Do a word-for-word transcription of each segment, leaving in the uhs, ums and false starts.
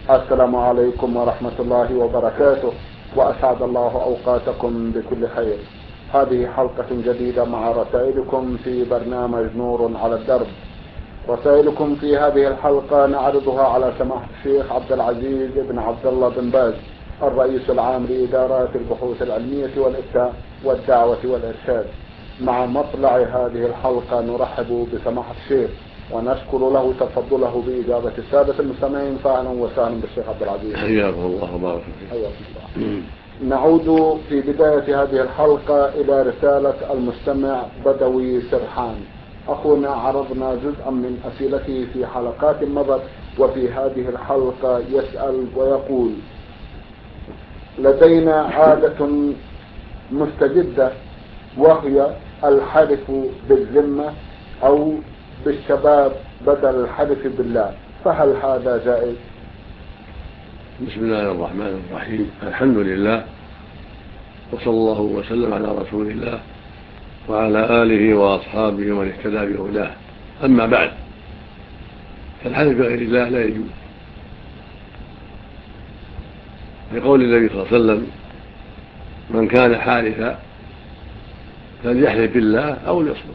السلام عليكم ورحمة الله وبركاته، وأسعد الله أوقاتكم بكل خير. هذه حلقة جديدة مع رسائلكم في برنامج نور على الدرب. رسائلكم في هذه الحلقة نعرضها على سماحة الشيخ عبد العزيز بن عبد الله بن باز، الرئيس العام لإدارات البحوث العلمية والإفتاء والدعوة والإرشاد. مع مطلع هذه الحلقة نرحب بسماحة الشيخ ونشكر له تفضله بإجابة السادة المستمعين. فأهلا وسهلا بالشيخ عبد العزيز. حياكم الله وبارك فيك. حياكم الله. نعود في بداية هذه الحلقة إلى رسالة المستمع بدوي سرحان. أخونا عرضنا جزءا من أسئلته في حلقات مضت، وفي هذه الحلقة يسأل ويقول: لدينا عادة مستجدة وهي الحلف بالذمة أو بالشباب بدل الحلف بالله، فهل هذا جائز؟ بسم الله الرحمن الرحيم. الحمد لله، وصلى الله وسلم على رسول الله وعلى آله وأصحابه ومن اهتدى بهداه. أما بعد، فالحلف بغير الله لا يجوز، لقول النبي صلى الله عليه وسلم: من كان حالفا فليحلف بالله أو ليصمت.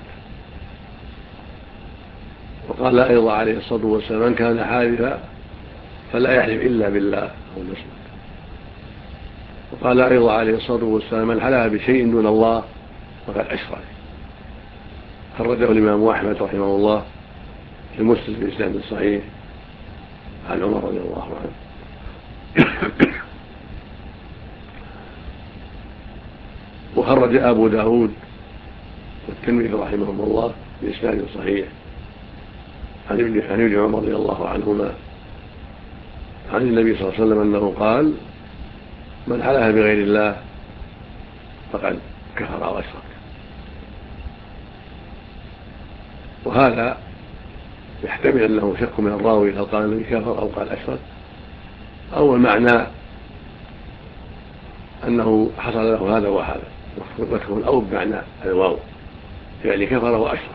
وقال أيضا عليه الصلاة والسلام: من كان حالفا فلا يحلف إلا بالله أو ليصمت. وقال أيضا عليه الصلاة والسلام: من حلف بشيء دون الله فقد أشرك. خرجه الإمام أحمد رحمه الله في مسلم بإسناد صحيح عن عمر رضي الله عنه. وخرج أبو داود والترمذي رحمهم الله بإسناد صحيح عن ابن عمر رضي الله عنهما عن النبي صلى الله عليه وسلم أنه قال: من حلف بغير الله فقد كفر أو أشرك. وهذا يحتمل أنه شك من الراوي هل قال النبي كفر أو قال أشرك، أو المعنى أنه حصل له هذا وهذا، وتكون أو بمعنى الواو، يعني كفر وأشرك.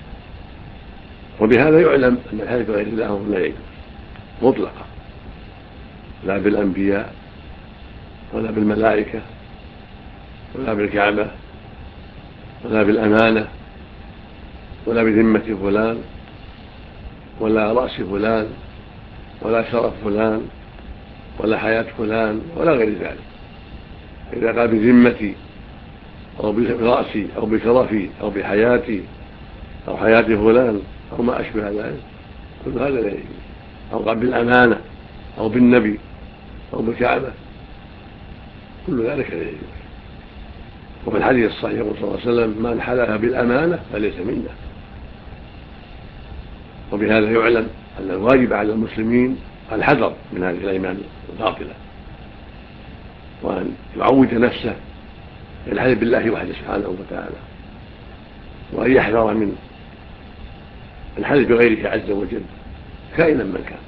وبهذا يعلم أن الحلف بغير الله لا يجوز مطلقا، لا بالأنبياء ولا بالملائكة ولا بالكعبة ولا بالأمانة ولا بذمة فلان ولا رأس فلان ولا شرف فلان ولا حياة فلان ولا غير ذلك. إذا قال بذمتي أو برأسي أو بشرفي أو بحياتي أو حياة فلان أو ما أشبه ذلك، كل هذا لا يجوز. أو قال بالأمانة أو بالنبي أو بالكعبة، كل ذلك لا يجوز. وفي الحديث الصحيح صلى الله عليه وسلم: من حلف بالأمانة فليس منا. وبهذا يعلم أن الواجب على المسلمين الحذر من هذه الأيمان الباطلة، وأن يعود نفسه بالحلف بالله وحده سبحانه وتعالى، وأن يحذر من الحلف بغيره عز وجل كائنا من كان.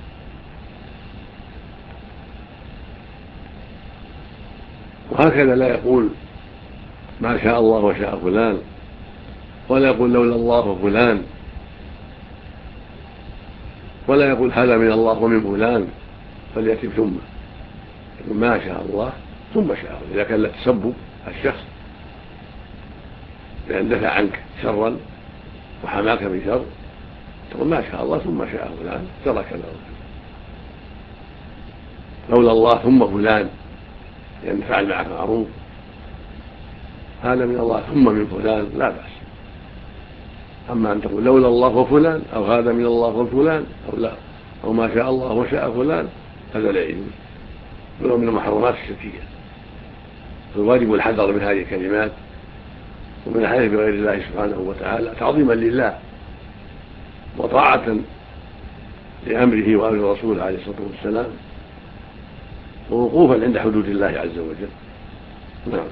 وهكذا لا يقول ما شاء الله وشاء فلان، ولا يقول لولا الله وفلان، ولا يقول هذا من الله ومن فلان، فليأتي ثم يقول ما شاء الله ثم شاء. إذا كان لا تسبب الشخص لأن دفع عنك شرا وحماك بشر، تقول ما شاء الله ثم شاء فلان ترك له. لولا الله ثم فلان لأن فعل معك معروف، هذا من الله ثم من فلان لا بأس. أما أن تقول لولا الله وفلان أو هذا من الله وفلان أو لا أو ما شاء الله وشاء فلان، هذا لا يجوز، ولو من المحرمات الشركية. فالواجب الحذر من هذه الكلمات ومن الحلف بغير الله سبحانه وتعالى تعظيما لله وطاعة لأمره وأمر رسوله عليه الصلاة والسلام، ووقوفا عند حدود الله عز وجل. نعم.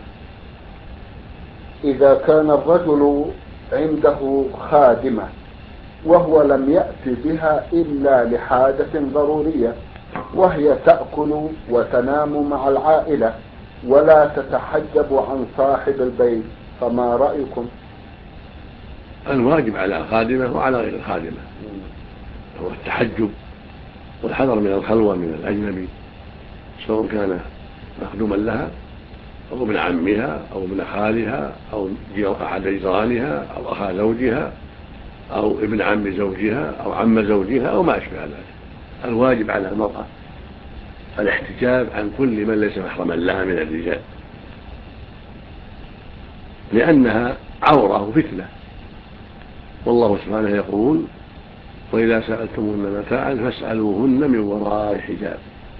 إذا كان الرجل عنده خادمة وهو لم يأتي بها إلا لحاجة ضرورية، وهي تأكل وتنام مع العائلة ولا تتحجب عن صاحب البيت، فما رأيكم؟ الواجب على الخادمة وعلى غير الخادمة هو التحجب والحذر من الخلوة من الأجنبي سواء كان مخدوما لها أو ابن عمها أو ابن خالها أو أحد جيرانها أو أخا زوجها أو ابن عم زوجها أو عم زوجها أو ما أشبه ذلك. الواجب على المرأة الاحتجاب عن كل من ليس محرما لها من الرجال، لأنها عورة فتنة، والله سبحانه يقول: وإذا سألتموهن متاعا فاسألوهن من وراء حجاب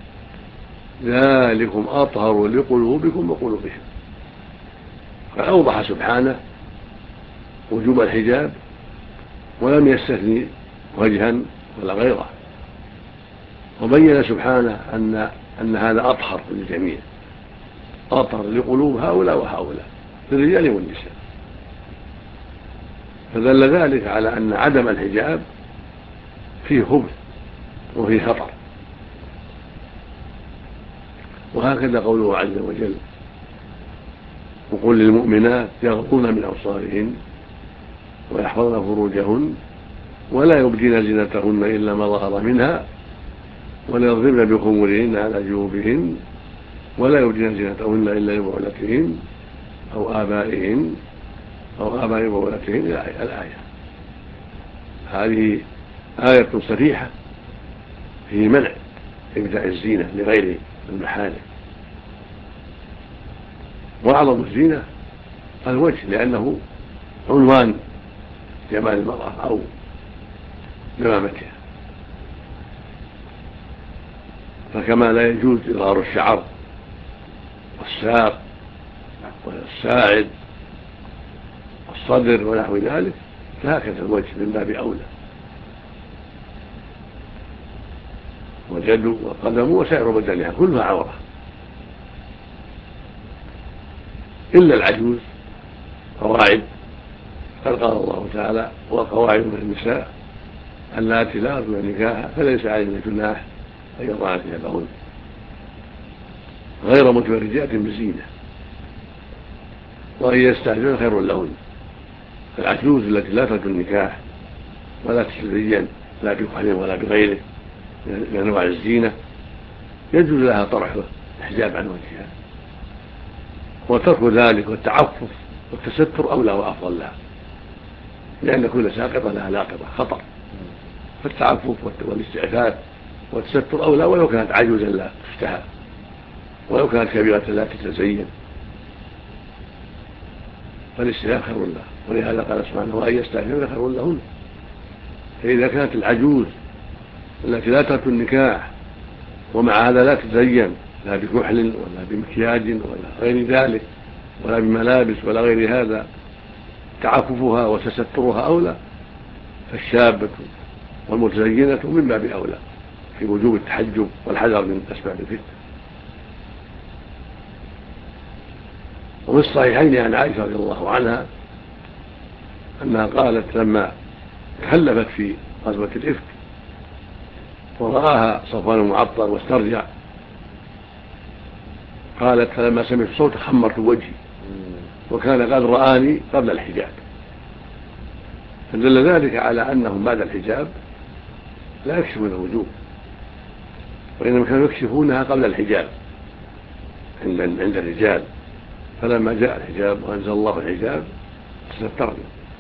ذلكم أطهر لقلوبكم وقلوبهم. فأوضح سبحانه وجوب الحجاب ولم يستثني وجها ولا غيره، وبين سبحانه أن, أن هذا أطهر للجميع، أطهر لقلوب هؤلاء وهؤلاء للرجال والنساء. فدل ذلك على أن عدم الحجاب فيه خبث وفيه خطر. وهكذا قوله عز وجل: وقل للمؤمنات يغضضن من أبصارهن ويحفظن فروجهن ولا يبدين زينتهن إلا ما ظهر منها وليضربن بخمرهن على جيوبهن ولا يبدين زينتهن إلا لبعولتهن أو آبائهن أو آباء بعولتهن. الآية هذه آية صريحة في منع إبداء الزينة لغير المحارم. وأعظم الزينة الوجه، لأنه عنوان جمال المرأة أو جمامتها، فكما لا يجوز إظهار الشعر والساق والساعد والصدر ونحو ذلك، فهكذا الوجه من باب أولى، واليد والقدم وسائر بدنها كلها عورة إلا العجوز قواعد. قد قال الله تعالى: والقواعد من النساء اللاتي لا يرجون نكاحا فليس عليهن جناح أن يضعن ثيابهن غير متبرجات بزينة وأن يستعففن خير لهن. العجوز التي لا ترجو النكاح ولا تتزين لا بكحل ولا بغيره من أنواع الزينة يجوز لها طرحه الحجاب عن وجهها، وترك ذلك والتعفف والتستر أولى وأفضل لها، لأن كل ساقطة لها لاقطة خطر. فالتعفف والاستعفاف والتستر أولى ولو كانت عجوزا لا تشتهى ولو كانت كبيرة لا تتزين، فالاستعفاف خير لها. ولهذا قال سبحانه: وأن يستعففن خير لهن. فإذا كانت العجوز التي لا ترك النكاح ومع هذا لا تتزين لا بكحل ولا بمكياج ولا غير ذلك ولا بملابس ولا غير هذا، تعففها وتسترها أولى، فالشابة والمتزينة من باب أولى في وجوب التحجب والحذر من أسباب الفتنة. وفي الصحيحين عن عائشة رضي الله عنها أنها قالت لما تخلفت في غزوة الإفك ورآها صفوان المعطل واسترجع، قالت: فلما سمعت الصوت خمرت وجهي وكان قد رآني قبل الحجاب. فدل ذلك على أنهم بعد الحجاب لا يكشفون الوجوه، وإنما كانوا يكشفونها قبل الحجاب عند الرجال، فلما جاء الحجاب وأنزل الله الحجاب تسترنا.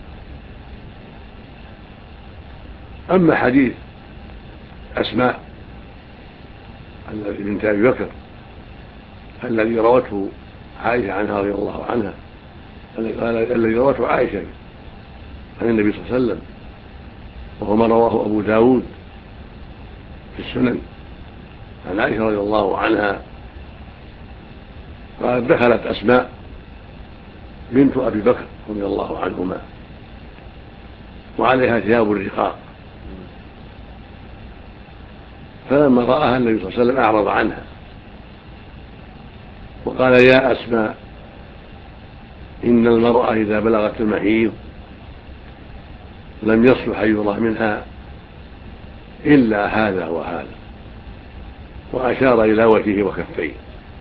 أما حديث أسماء بنت أبي بكر الذي روته عائشة عنها رضي الله عنها الذي روته عائشة عن النبي صلى الله عليه وسلم، وهو ما رواه أبو داود في السنن عن عائشة رضي الله عنها قالت: دخلت أسماء بنت أبي بكر رضي الله عنهما وعليها ثياب الرقاق، فلما رآها النبي صلى الله عليه وسلم أعرض عنها وقال: يا أسماء، إن المرأة إذا بلغت المحيض لم يصلح أن يرى منها إلا هذا وهذا، وأشار إلى وجهه وكفيه.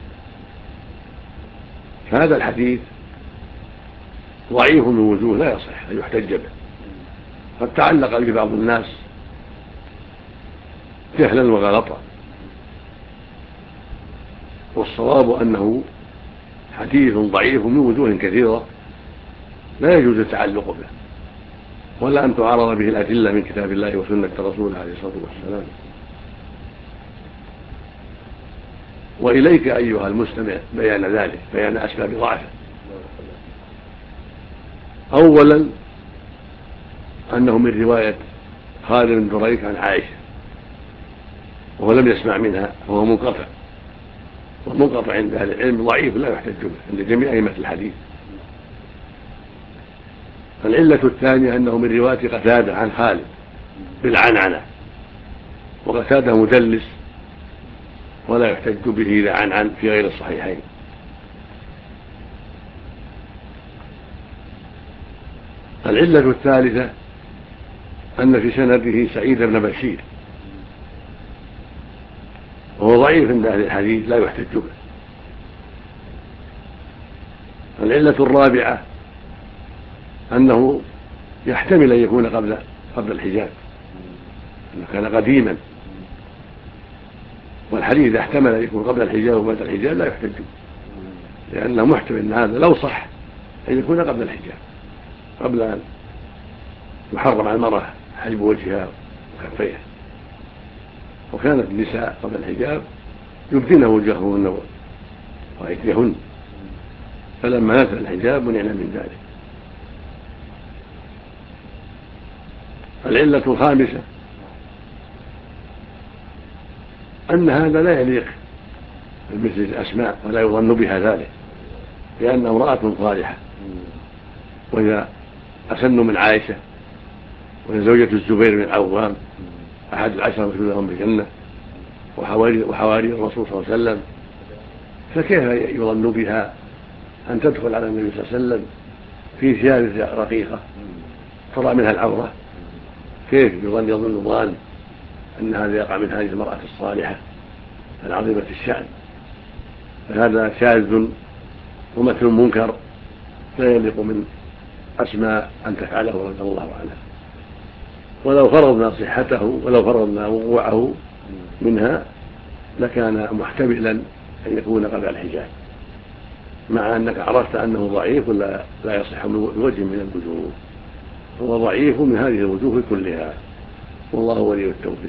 فهذا الحديث ضعيف من وجوه لا يصح أن يحتج به، قد تعلق به بعض الناس جهلا وغلطا. والصواب أنه حديث ضعيف من وجوه كثيرة لا يجوز التعلق به، ولا أن تعارض به الأدلة من كتاب الله وسنة رسوله عليه الصلاة والسلام. وإليك أيها المستمع بيان ذلك، بيان أسباب ضعفه. أولا أنه من رواية خالد بن دريك عن عائشة وهو لم يسمع منها، وهو منقطع، والمنقطع عند أهل العلم ضعيف لا يحتج به عند جميع أئمة الحديث. العلة الثانية أنه من رواية قتادة عن خالد بالعنعنة، وقتادة مدلس ولا يحتج به إذا عنعن في غير الصحيحين. العلة الثالثة أن في سنده سعيد بن بشير وهو ضعيف عند أهل الحديث لا يحتج به. العلة الرابعة أنه يحتمل أن يكون قبل قبل الحجاب، أنه كان قديما، والحديث إذا احتمل أن يكون قبل الحجاب وبعد الحجاب لا يحتج به، لأنه محتمل أن هذا لو صح أن يكون قبل الحجاب، قبل أن يحرم على المرأة حجب وجهها وكفيها. وكانت النساء قبل الحجاب يبدين وجوههن وأيديهن، فلما نزل الحجاب منعنا من ذلك. العلة الخامسة أن هذا لا يليق بمثل الأسماء ولا يظن بها ذلك، لأنها امرأة صالحة، وإذا أسن من عائشة وهي زوجة الزبير بن العوام أحد العشرة المبشورين بالجنة وحواري, وحواري الرسول صلى الله عليه وسلم، فكيف يظن بها أن تدخل على النبي صلى الله عليه وسلم في ثياب رقيقة ترى منها العورة؟ كيف يظن يظن ظان أن هذا يقع من هذه المرأة الصالحة العظيمة الشأن؟ فهذا شاذ ومثل منكر لا يليق من أسماء أن تفعله رضي الله عنها. ولو فرضنا صحته ولو فرضنا وقوعه منها لكان محتملا أن يكون قبل الحجاب، مع أنك عرفت أنه ضعيف ولا لا يصح بوجه من الوجوه. هو ضعيف من هذه الوجوه كلها، والله ولي التوفيق.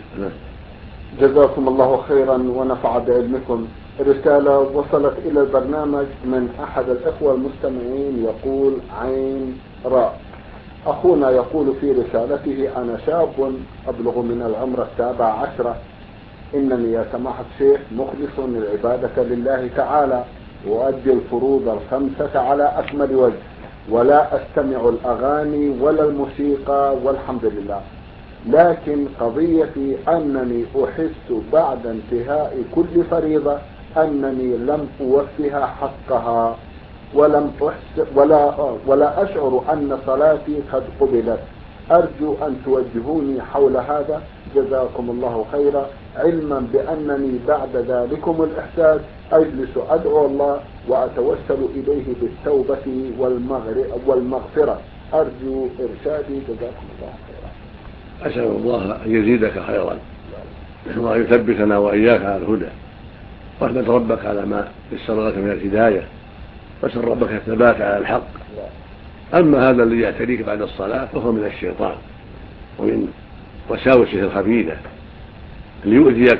جزاكم الله خيرا ونفع بعلمكم. رسالة وصلت إلى البرنامج من أحد الإخوة المستمعين يقول عين راء. أخونا يقول في رسالته: أنا شاب أبلغ من العمر السابع عشرة، إنني يا سماحة الشيخ مخلص العبادة لله تعالى، وأؤدي الفروض الخمسة على أكمل وجه، ولا أستمع الأغاني ولا الموسيقى والحمد لله. لكن قضيتي أنني أحس بعد انتهاء كل فريضة أنني لم أوفها حقها، ولم أحس ولا, ولا أشعر أن صلاتي قد قبلت. أرجو أن توجهوني حول هذا، جزاكم الله خيرا، علما بأنني بعد ذلكم الإحساس أجلس أدعو الله وأتوسل إليه بالتوبة والمغفرة. أرجو إرشادي، جزاكم الله خيرا. أسأل الله أن يزيدك خيرا وأن يثبتنا وإياك على الهدى، واحمد ربك على ما يسر لك من الهداية، واسأل ربك الثبات على الحق. أما هذا الذي يعتريك بعد الصلاة فهو من الشيطان ومن وساوسه الخبيثة ليؤذيك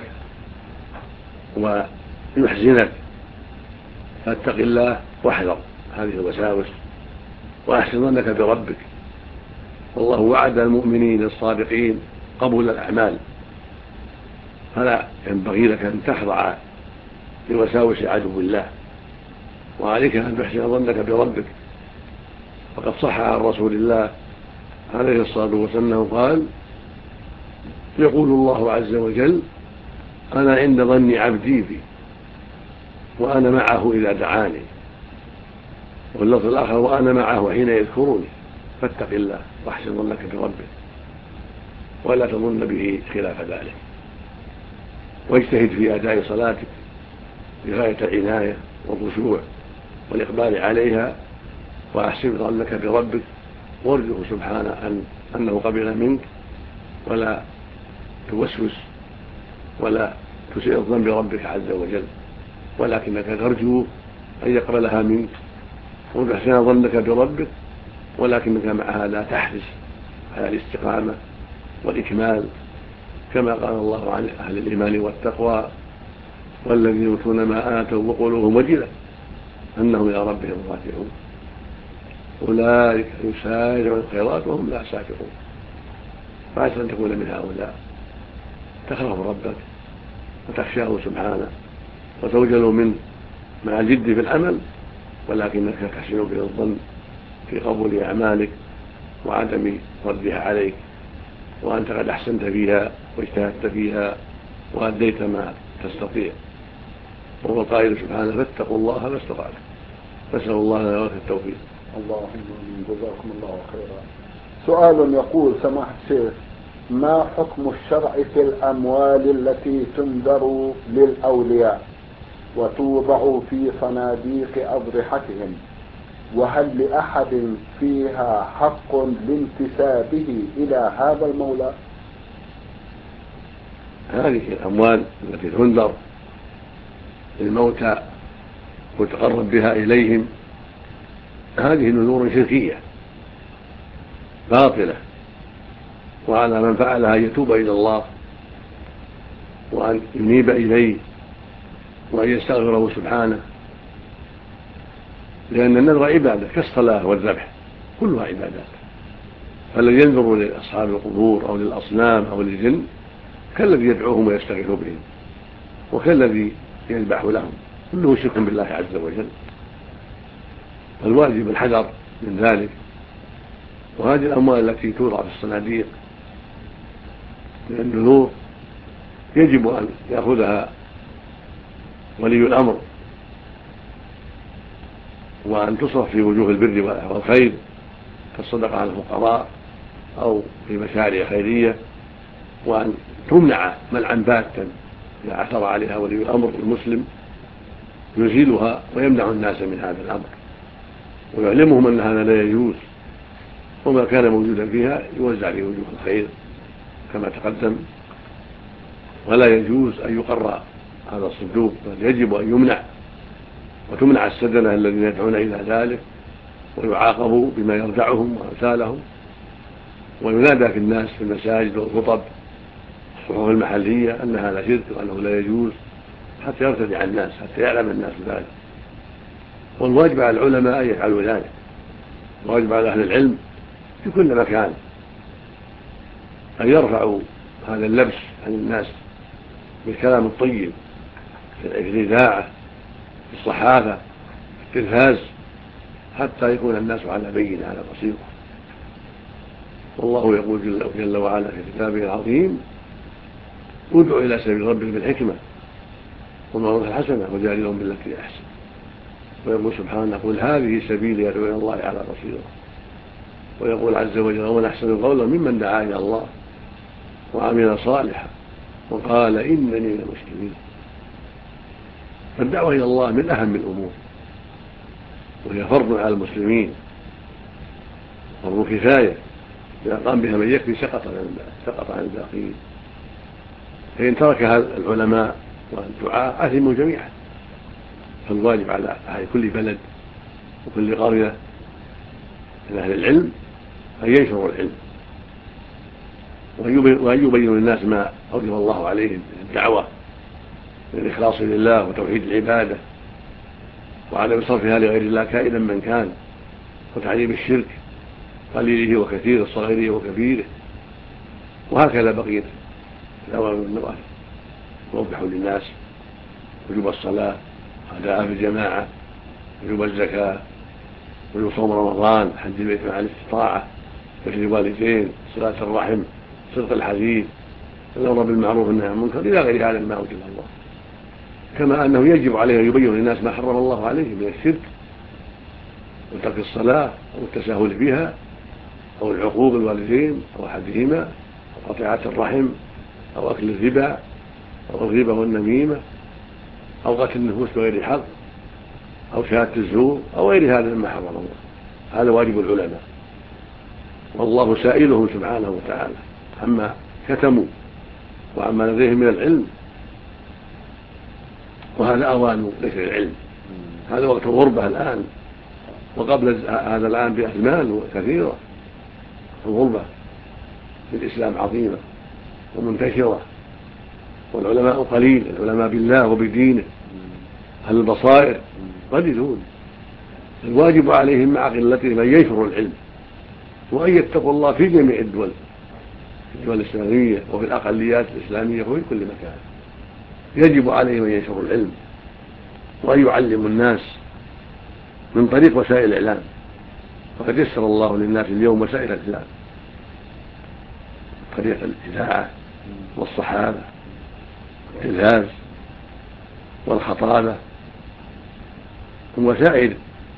ويحزنك، فاتق الله واحذر هذه الوساوس وأحسن ظنك بربك. والله وعد المؤمنين الصادقين قبول الأعمال، فلا ينبغي لك أن تخضع لوساوس عدو الله، وعليك أن تحسن ظنك بربك. وقد صح عن رسول الله عليه الصلاة والسلام قال: يقول الله عز وجل: أنا عند ظن عبدي بي وأنا معه إذا دعاني. واللفظ الآخر: وأنا معه حين يذكرني. فاتق الله واحسن ظنك بربك ولا تظن به خلاف ذلك، واجتهد في أداء صلاتك بغاية العناية والخشوع والإقبال عليها، وأحسن ظنك بربك وارجه سبحانه أن أنه قبل منك، ولا توسوس ولا تسيء الظن بربك عز وجل، ولكنك ترجو أن يقبلها منك وتحسن ظنك بربك، ولكنك معها لا تحرص على الاستقامة والإكمال، كما قال الله عن أهل الإيمان والتقوى: والذين يؤتون ما آتوا وقلوبهم وجلة أنهم إلى ربهم راجعون أولئك يسارعون الخيرات وهم لا سابقون. فعسى أن تكون من هؤلاء تخاف ربك وتخشاه سبحانه وتوجل منه مع الجد في العمل، ولكنك تحسن به الظن في قبول أعمالك وعدم ردها عليك، وأنت قد أحسنت فيها واجتهدت فيها وأديت ما تستطيع. وهو القائل سبحانه: فاتقوا الله ما استطعتم. نسأل الله لنا التوفيق. اللهم آمين. جزاكم الله خيرا. سؤال يقول: سماحة الشيخ، ما حكم الشرع في الأموال التي تنذر للأولياء وتوضع في صناديق أضرحتهم، وهل لأحد فيها حق لانتسابه إلى هذا المولى؟ هذه الأموال التي تنذر للموتى وتقرب بها إليهم هذه نذور شركية باطلة، وعلى من فعلها أن يتوب إلى الله وأن ينيب إليه وأن يستغفره سبحانه، لأن النذر عبادة كالصلاة والذبح كلها عبادات. فالذي ينذر لأصحاب القبور أو للأصنام أو للجن كالذي يدعوهم ويستغيث بهم، وكالذي يذبح لهم، كله شرك بالله عز وجل. فالواجب الحذر من ذلك. وهذه الأموال التي توضع في الصناديق من النذور يجب أن يأخذها ولي الأمر وأن تصرف في وجوه البر والخير كالصدقة على الفقراء أو في مشاريع خيرية، وأن تمنع منعا باتا إذا عثر عليها ولي الأمر المسلم يزيلها ويمنع الناس من هذا الأمر ويعلمهم أن هذا لا يجوز، وما كان موجودا فيها يوزع في وجوه الخير كما تقدم. ولا يجوز أن يقر هذا الصندوق، بل يجب أن يمنع، وتمنع السدنة الذين يدعون إلى ذلك ويعاقبوا بما يردعهم وأمثالهم، وينادى في الناس في المساجد والخطب الصحف المحلية أن هذا شرك وأنه لا يجوز، حتى يرتدع الناس، حتى يعلم الناس ذلك. والواجب على العلماء أن يفعلوا ذلك، واجب على أهل العلم في كل مكان أن يرفعوا هذا اللبس عن الناس بالكلام الطيب في الإذاعة، في الصحافة، في التلفاز، حتى يكون الناس على بينة على بصيرة. والله يقول جل وعلا في كتابه العظيم: ادع إلى سبيل ربك بالحكمة والموعظة الحسنة وجادلهم بالتي أحسن. ويقول سبحانه: قل هذه سبيلي أدعو إلى الله على بصيرة. ويقول عز وجل: ومن أحسن قولا ممن دعا إلى الله وعمل صالحا وقال إنني من المسلمين. فالدعوة إلى الله من أهم الأمور، وهي فرض على المسلمين، فرض كفاية، إذا قام بها من يكفي سقط عن الباقين. فإن تركها العلماء والدعاء أثموا جميعا. فالواجب على أهل كل بلد وكل قرية من أهل العلم أن ينشروا العلم وأن يبينوا للناس ما أوجب الله عليهم من الدعوة، من الإخلاص لله وتوحيد العبادة وعدم صرفها لغير الله كائنا من كان، وتعليم الشرك قليله وكثيره صغيره وكبيره. وهكذا بقية الأوامر والنواهي، ووضحوا للناس وجوب الصلاة، أداءها بالجماعة، وجوب الزكاة، وجوب صوم رمضان، حج البيت مع الاستطاعة، بر الوالدين، صلة الرحم، صدق الحديث، الأمر بالمعروف والنهي عن المنكر، إلى غير هذا مما أوجب الله. كما أنه يجب عليه أن يبين للناس ما حرم الله عليه من الشرك وترك الصلاة أو التساهل فيها أو العقوق الوالدين أو أحدهما أو قطيعة الرحم أو أكل الربا أو الغيبة والنميمة أو قتل النفوس بغير حق أو شهادة الزور أو غير هذا مما حرم الله. هذا واجب العلماء، والله سائلهم سبحانه وتعالى عما كتموا وعما لديهم من العلم وهذا أوان ذكر العلم، هذا وقت الغربة الآن، وقبل هذا الآن بأزمان كثيرة الغربة في الإسلام عظيمة ومنتشرة، والعلماء قليل، العلماء بالله وبدينه أهل البصائر قليلون، الواجب عليهم مع قلتهم أن ينشروا العلم وأن يتقوا الله في جميع الدول، في الدول الإسلامية وفي الأقليات الإسلامية وفي كل مكان، يجب عليهم أن ينشروا العلم وأن يعلموا الناس من طريق وسائل الإعلام، وقد يسر الله للناس اليوم وسائل الإعلام، طريق الإذاعة والصحافة والتلفاز والخطابة وسائر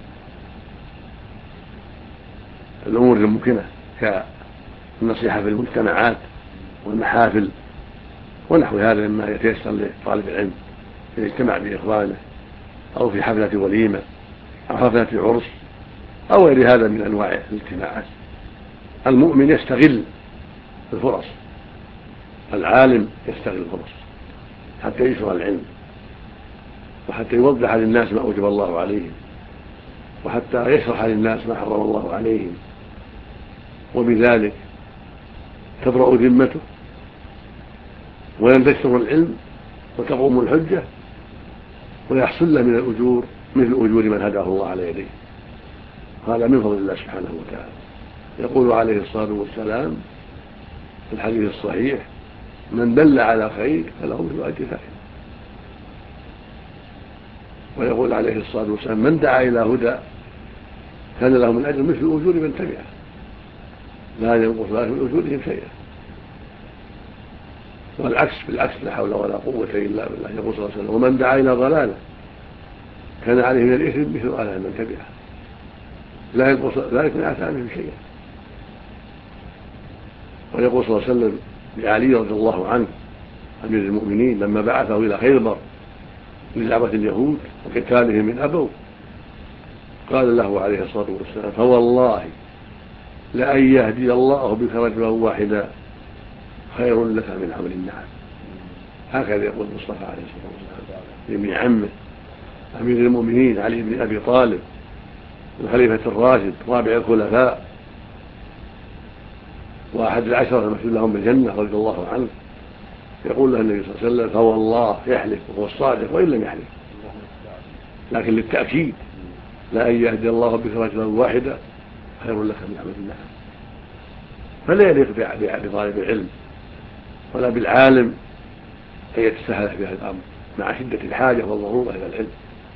الأمور الممكنة كالنصيحة في المجتمعات والمحافل ونحو هذا مما يتيسر لطالب العلم إذا اجتمع بإخوانه أو في حفلة وليمة أو حفلة عرس أو غير هذا من أنواع الاجتماعات. المؤمن يستغل الفرص، العالم يستغل الفرص حتى يشرع العلم وحتى يوضح للناس ما أوجب الله عليهم وحتى يشرح للناس ما حرم الله عليهم، وبذلك تبرأ ذمته وينتشر العلم وتقوم الحجة ويحصل له من الأجور مثل أجور من هداه الله على يديه. هذا من فضل الله سبحانه وتعالى. يقول عليه الصلاة والسلام في الحديث الصحيح: من دل على خير فله مثل أجر فاعله. ويقول عليه الصلاة والسلام: من دعا إلى هدى كان له من أجر مثل أجور من تبعه لا ينقص ذلك من أجورهم شيئا. والعكس بالعكس، لا حول ولا قوة إلا بالله. يقول صلى الله عليه وسلم: ومن دعا إلى ضلالة كان عليه من الإثم مثل آثام من تبعه لا ينقص ذلك من آثامهم شيئا. ويقول صلى الله عليه وسلم لعلي رضي الله عنه أمير المؤمنين لما بعثه إلى خيبر لدعوة اليهود وقتالهم من أبوا، قال له عليه الصلاة والسلام: فوالله لأن يهدي الله بك رجلا واحدا خير لك من حمل النعم. هكذا يقول المصطفى عليه الصلاة والسلام لابن عمه أمير المؤمنين علي بن أبي طالب الخليفة الراشد رابع الخلفاء وأحد العشرة المشهود لهم بالجنة رضي الله عنه. يقول له النبي صلى الله عليه وسلم: فوالله يحلف وهو الصادق وإن لم يحلف، لكن للتأكيد: لأن يهدي الله بك رجلا واحدا خير لك من حمل النعم. فلا يليق بطالب العلم ولا بالعالم أن يتساهل في هذا الأمر مع شدة الحاجة والضرورة إلى العلم،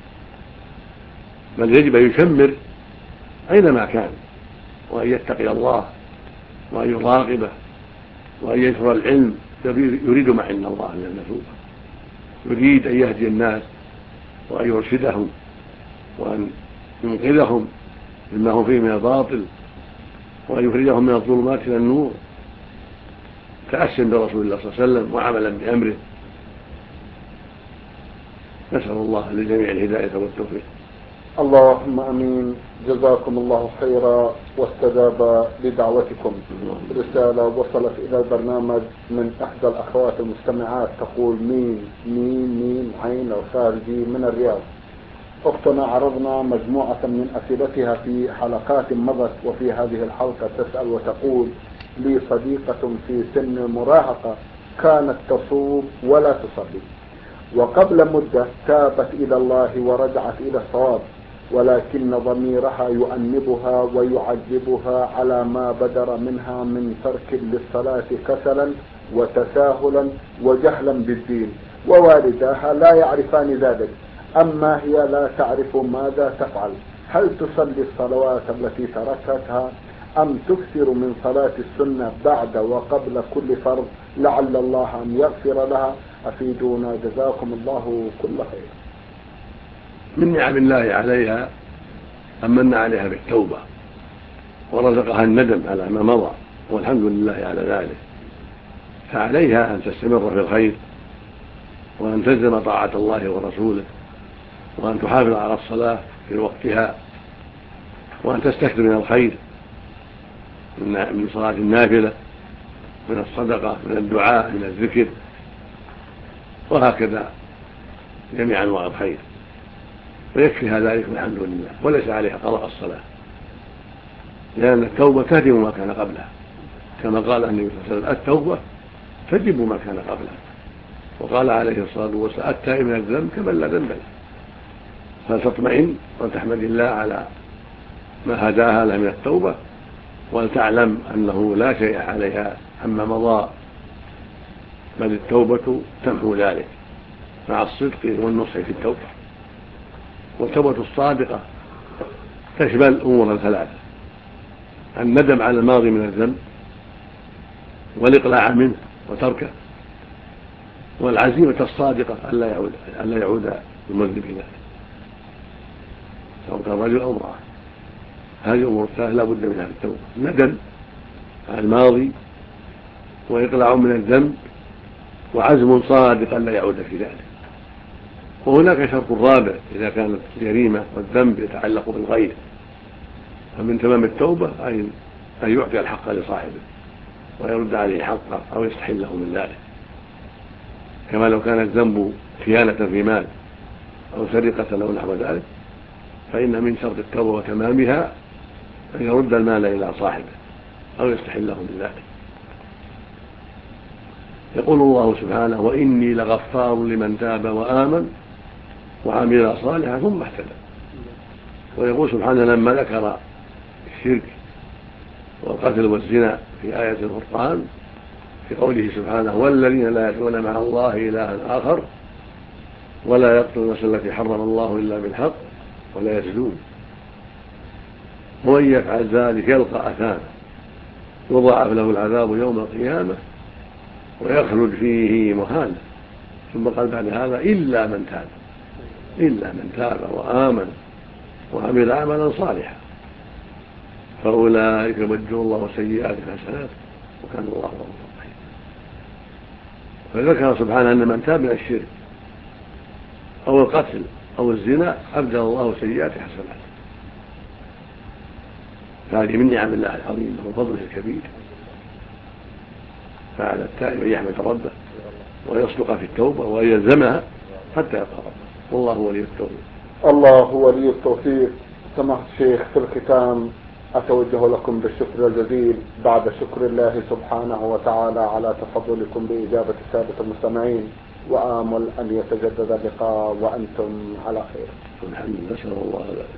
بل يجب أن يشمر أينما كان وأن يتقي الله وأن يراقبه وأن ينشر العلم. يريد ما عند الله من المثوبة، يريد أن يهدي الناس وأن يرشدهم وأن ينقذهم مما هم فيه من الباطل وأن يخرجهم من الظلمات إلى النور، تأسيا برسول الله صلى الله عليه وسلم وعملا بأمره. نسأل الله للجميع الهداية والتوفيق. اللهم امين. جزاكم الله خيرا واستجاب لدعوتكم. رسالة وصلت الى البرنامج من احدى الاخوات المستمعات تقول: مين مين مين عين الخارجي من الرياض. اختنا عرضنا مجموعة من اسئلتها في حلقات مضت، وفي هذه الحلقة تسأل وتقول: لي صديقة في سن المراهقة كانت تصوم ولا تصلي، وقبل مدة تابت إلى الله ورجعت إلى الصواب، ولكن ضميرها يؤنبها ويعذبها على ما بدر منها من ترك للصلاة كسلا وتساهلا وجهلا بالدين، ووالداها لا يعرفان ذلك، أما هي لا تعرف ماذا تفعل. هل تصلي الصلوات التي تركتها أم تكثر من صلاة السنة بعد وقبل كل فرض لعل الله أن يغفر لها؟ أفيدونا جزاكم الله كل خير. من نعم الله عليها أمن عليها بالتوبة ورزقها الندم على ما مضى، والحمد لله على ذلك. فعليها أن تستمر في الخير وأن تلزم طاعة الله ورسوله وأن تحافظ على الصلاة في وقتها وأن تستكثر من الخير من صلاة النافلة، من الصدقة، من الدعاء، من الذكر، وهكذا جميع أنواع الخير، ويكفيها ذلك والحمد لله، وليس عليها قضاء الصلاة، لأن التوبة تهدم ما كان قبلها، كما قال النبي صلى الله عليه وسلم التوبة تجب ما كان قبلها، وقال عليه الصلاة والسلام التائب من الذنب كمن لا ذنب له. فلتطمئن ولتحمد الله على ما هداها لها من التوبة، ولتعلم أنه لا شيء عليها عما مضى، بل التوبة تمحو ذلك مع الصدق والنصح في التوبة. والتوبة الصادقة تشمل أمور ثلاثة: الندم على الماضي من الذنب، والإقلاع منه وتركه، والعزيمة الصادقة ألا يعود ألا يعود المذنب إلى ذلك، سواء كان رجل أو امرأة. هذه الأمور الثلاثة لا بد منها في التوبة: الندم على الماضي، وإقلاع من الذنب، وعزم صادق ألا يعود في ذلك. وهناك شرط رابع إذا كانت الجريمة والذنب يتعلق بالغير، فمن تمام التوبة أن يعطي الحق لصاحبه ويرد عليه حقه أو يستحله من ذلك، كما لو كان الذنب خيانة في مال أو سرقة أو نحو ذلك، فإن من شرط التوبة وتمامها أن يرد المال إلى صاحبه أو يستحله من ذلك. يقول الله سبحانه: وإني لغفار لمن تاب وآمن وعمل صالحا ثم اهتدى. ويقول سبحانه لما ذكر الشرك والقتل والزنا في آية القرآن في قوله سبحانه: والذين لا يدعون مع الله إلها آخر ولا يقتلون النفس التي حرم الله إلا بالحق ولا يزنون ومن يفعل ذلك يلقى أثاما يضاعف له العذاب يوم القيامة ويخلد فيه مهانا. ثم قال بعد هذا: إلا من تاب إلا من تاب وآمن وعمل عملا صالحا فأولئك يبدل الله سيئات حسنات وكان الله غفورا رحيما. فذكر سبحانه أن من تاب من الشرك أو القتل أو الزنا أبدل الله سيئات حسنات. هذه من نعم الله العظيمة وفضله الكبير، فعلى التائب أن يحمد ربه ويصدق في التوبة ويلزمها حتى يلقى ربه، والله ولي التوفيق. الله ولي التوفيق. سماحة الشيخ، في الختام أتوجه لكم بالشكر الجزيل بعد شكر الله سبحانه وتعالى على تفضلكم بإجابة السادة المستمعين، وآمل أن يتجدد اللقاء وأنتم على خير. الحمد لله، نسأل الله ذلك.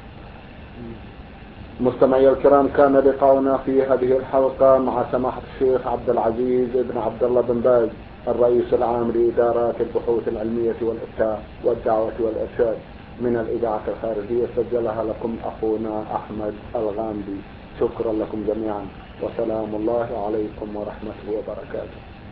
مستمعي الكرام، كان لقاؤنا في هذه الحلقة مع سماحة الشيخ عبد العزيز بن عبد الله بن باز، الرئيس العام لإدارات البحوث العلمية والإفتاء والدعوة والإرشاد من الإذاعة الخارجية، سجلها لكم أخونا أحمد الغامدي. شكرا لكم جميعا، وسلام الله عليكم ورحمته وبركاته.